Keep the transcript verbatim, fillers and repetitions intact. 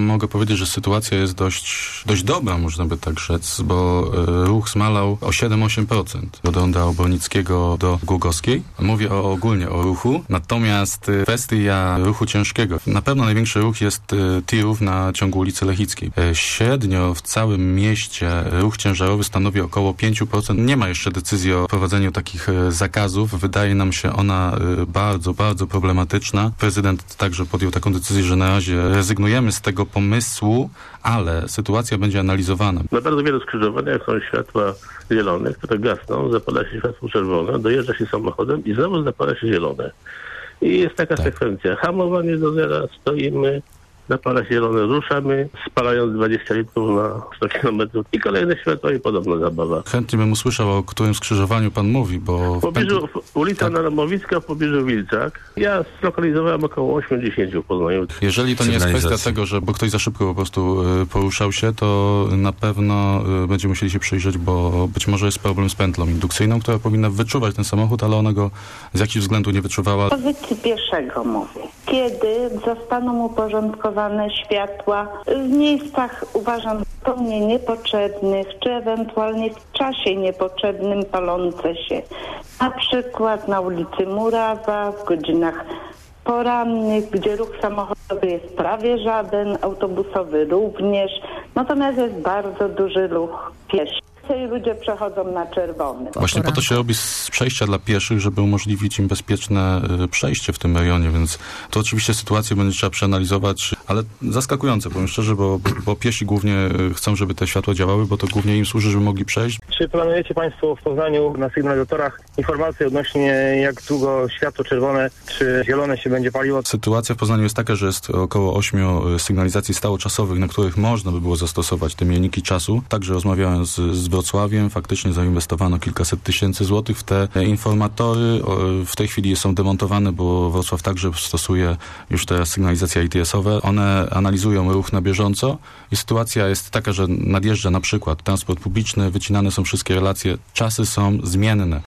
mogę powiedzieć, że sytuacja jest dość, dość dobra, można by tak rzec, bo ruch zmalał o siedem do ośmiu procent od ronda Obornickiego do Głogowskiej. Mówię o, ogólnie o ruchu, natomiast kwestia ruchu ciężkiego. Na pewno największy ruch jest tirów na ciągu ulicy Lechickiej. Średnio w całym mieście ruch ciężarowy stanowi około pięć procent. Nie ma jeszcze decyzji o prowadzeniu takich zakazów. Wydaje nam się ona bardzo, bardzo problematyczna. Prezydent także podjął taką decyzję, że na razie rezygnujemy z tego pomysłu, ale sytuacja będzie analizowana. Na bardzo wielu skrzyżowaniach są światła zielone, które gasną, zapala się światło czerwone, dojeżdża się samochodem i znowu zapala się zielone. I jest taka tak. sekwencja. Hamowanie do zera, stoimy, zapala się zielone, ruszamy, spalając dwadzieścia litrów na sto kilometrów i kolejne światła i podobna zabawa. Chętnie bym usłyszał, o którym skrzyżowaniu pan mówi, bo... W pobliżu, ulica tak. Naromowicka, w pobliżu Wilczak. Ja zlokalizowałem około osiemdziesiąt w Poznaniu. Jeżeli to nie jest kwestia tego, że bo ktoś za szybko po prostu poruszał się, to na pewno będziemy musieli się przyjrzeć, bo być może jest problem z pętlą indukcyjną, która powinna wyczuwać ten samochód, ale ona go z jakiegoś względu nie wyczuwała. Z pozycji pieszego mówię. Kiedy zostaną uporządkowane światła w miejscach, uważam, zupełnie niepotrzebnych, czy ewentualnie w czasie niepotrzebnym palące się. Na przykład na ulicy Murawa w godzinach porannych, gdzie ruch samochodowy jest prawie żaden, autobusowy również, natomiast jest bardzo duży ruch pieszy. I ludzie przechodzą na czerwony. Właśnie po to się robi z przejścia dla pieszych, żeby umożliwić im bezpieczne przejście w tym rejonie, więc to oczywiście sytuację będzie trzeba przeanalizować, ale zaskakujące, powiem szczerze, bo, bo piesi głównie chcą, żeby te światła działały, bo to głównie im służy, żeby mogli przejść. Czy planujecie państwo w Poznaniu na sygnalizatorach informacje odnośnie jak długo światło czerwone czy zielone się będzie paliło? Sytuacja w Poznaniu jest taka, że jest około ośmiu sygnalizacji stałoczasowych, na których można by było zastosować te mielniki czasu. Także rozmawiałem z, z Wrocławiem, faktycznie zainwestowano kilkaset tysięcy złotych w te informatory. W tej chwili są demontowane, bo Wrocław także stosuje już teraz sygnalizacje I T S-owe. One analizują ruch na bieżąco i sytuacja jest taka, że nadjeżdża na przykład transport publiczny, wycinane są wszystkie relacje, czasy są zmienne.